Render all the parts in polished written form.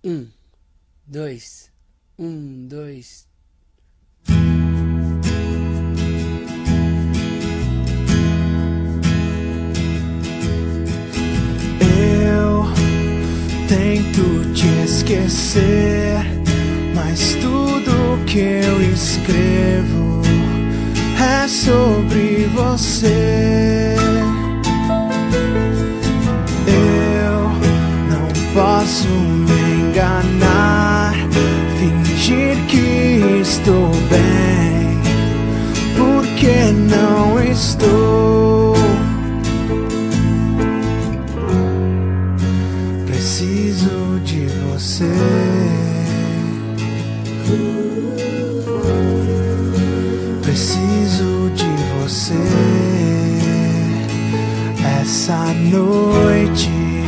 Um, dois, um, dois. Eu tento te esquecer, mas tudo que eu escrevo é sobre você. Eu não posso me enganar, fingir que estou bem, porque não estou. Preciso de você. Preciso de você essa noite.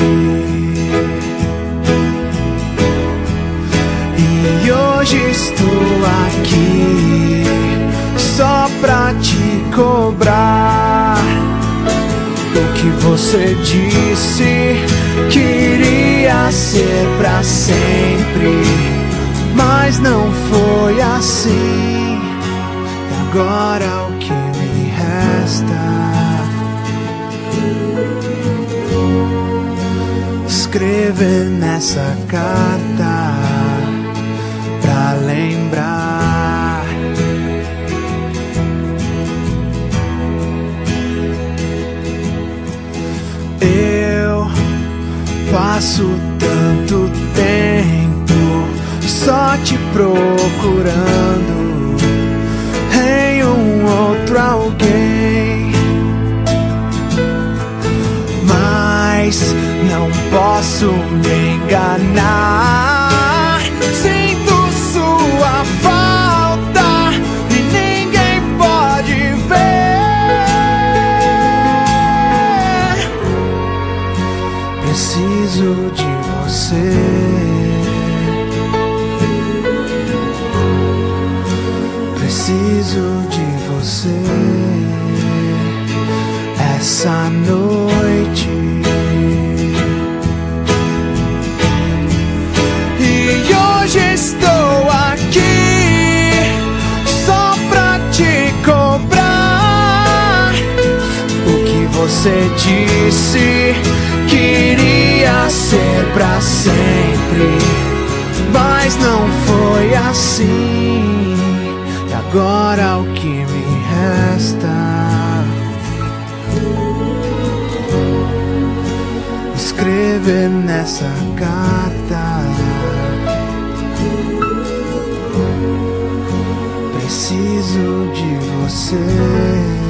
E hoje estou aqui só pra te cobrar o que você disse que iria ser pra sempre, mas não foi assim. E agora o que me resta? Escrever nessa carta pra lembrar. Eu passo tanto tempo só te procurando em um outro alguém, mas não posso me enganar. Sinto sua falta e ninguém pode ver. Preciso de você. Preciso de você essa noite. E hoje estou aqui só pra te cobrar o que você disse que iria ser pra sempre, mas não foi assim. E agora o que me resta? Escrever nessa carta. Preciso de você.